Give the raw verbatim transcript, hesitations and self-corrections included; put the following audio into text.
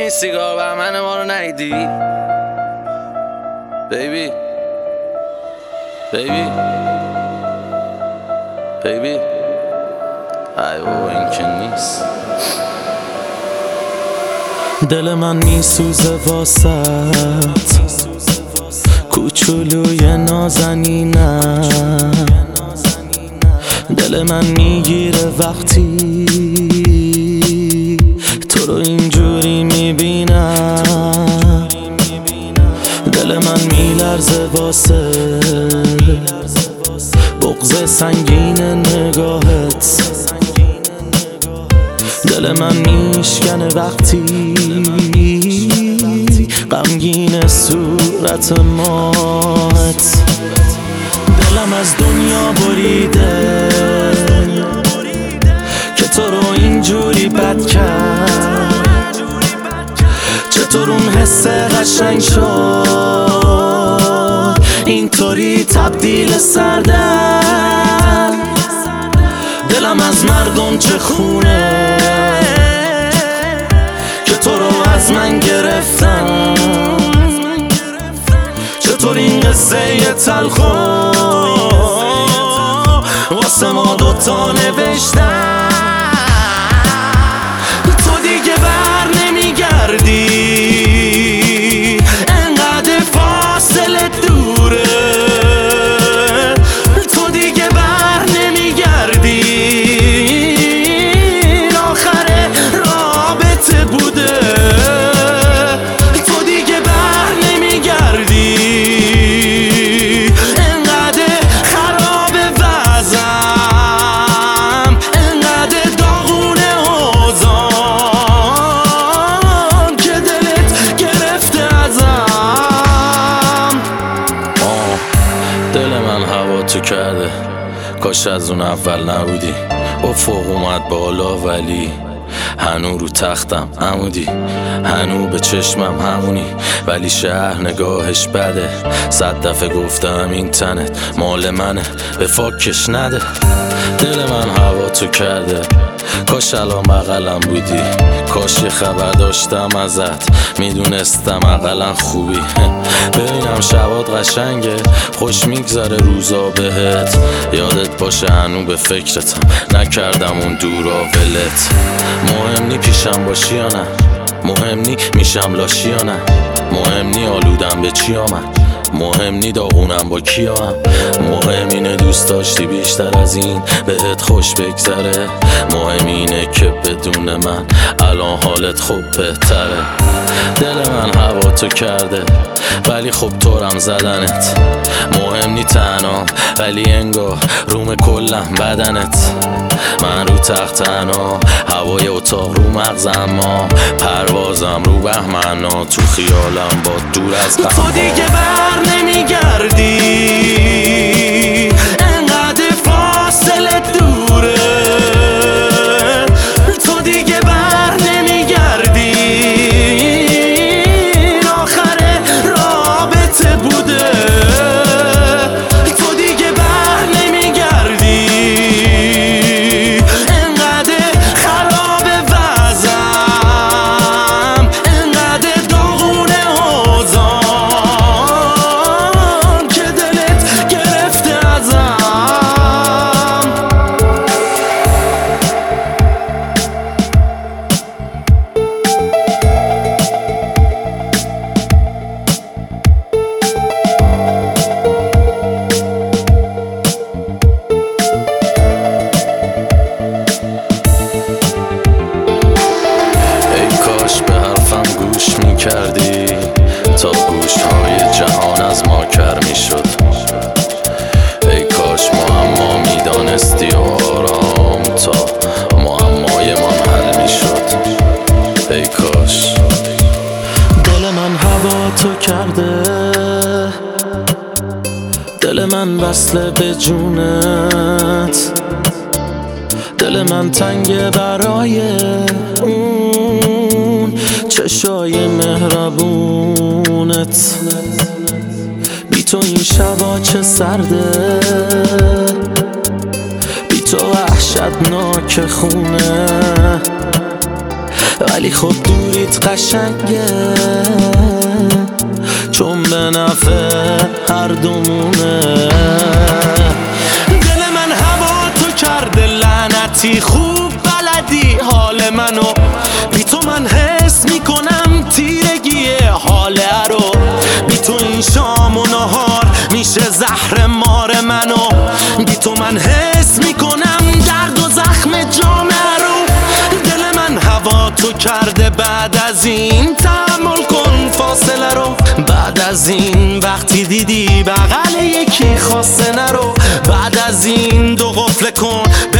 این سیگار بهمن ما رو ندیدی؟ بیبی بیبی بیبی ای بابا این که نیست. دل من میسوزه واسط کوچولوی نازنینم، دل من میگیره وقتی تو رو اینجوری میبینم، دل من میلرزه واسه بغض سنگین نگاهت، دل من میشکنه وقتی غمگین صورت مات، دلم از دنیا بریده که تو رو اینجوری بد کرد، چطور اون حس قشنگ شد اینطوری تبدیل سردن، دلم از مردم چه خونه که تو رو از من گرفتم، چطور این قصه تلخو واسه ما دوتا نوشتم، تو دیگه بر نمیگردی انقدر فاصله دوره، تو دیگه بر نمیگردی آخر رابطه بوده، تو دیگه بر نمیگردی انقدر خراب وضعم، انقدر داغونه اوضاعم که دلت گرفته ازم. آه دل من هوا تو کرده، کاش از اون اول نبودی، افق اومد بالا ولی هنو رو تختم عمودی، هنو به چشمم همونی ولی شهر نگاهش بده، صد دفعه گفتم این تنت مال منه به فاکش نده، دل من هوا تو کرده، کاش الان بغلم بودی، کاش یه خبر داشتم ازت میدونستم اقلا خوبی، ببینم شبات قشنگه خوش میگذره روزا بهت، یادت باشه هنو به فکرتم نکردم اون دورا ولت، مهم نی پیشم باشی یا نه، مهم نی میشم لاشی یا نه، مهم نی آلودم به چی آمد، مهم نی داغونم با کیا هم، مهم اینه دوست داشتی بیشتر از این بهت خوش بگذره، مهم اینه که بدون من الان حالت خوب بهتره، دل من هوا تو کرده ولی خب طورم زدنت، مهم نی تنها ولی انگار روم کلم بدنت، من رو تخت تنها هوای اتاق رو مغزم، ما پروازم رو بهمنا تو خیالم با دور از غم، تو دیگه بر نمیگردی انقدر فاصله دوره، تو دیگه بر نمیگردی آخر رابطه بوده، تو دیگه بر نمیگردی انقدر خراب وضعم، انقدر داغونه اوضاعم که دلت گرفته ازم. کردی تا گوشهای جهان از ما کر می شد، ای کاش معما می دانستی و آرام تا معمای من حل می شد، ای کاش. دل من هوا تو کرده، دل من وصله به جونت، دل من تنگه برای اون چشای مهربونت، بی تو این شبا چه سرده، بی تو وحشتناک خونه، ولی خب دوریت قشنگه، چون به نفع هر دومونه. دل من هوا تو کرده لعنتی، خوب بلدی حال منو، بی تو من حس میکنم تیرگیه حاله رو. بی تو این شام و نهار میشه زهر مار منو، بی تو من حس میکنم درد و زخم جامعه رو. دل من هوا تو کرده، بعد از این تحمل کن فاصله رو. بعد از این وقتی دیدی بغل یکی خواسته نرو، بعد از این دو قفل کن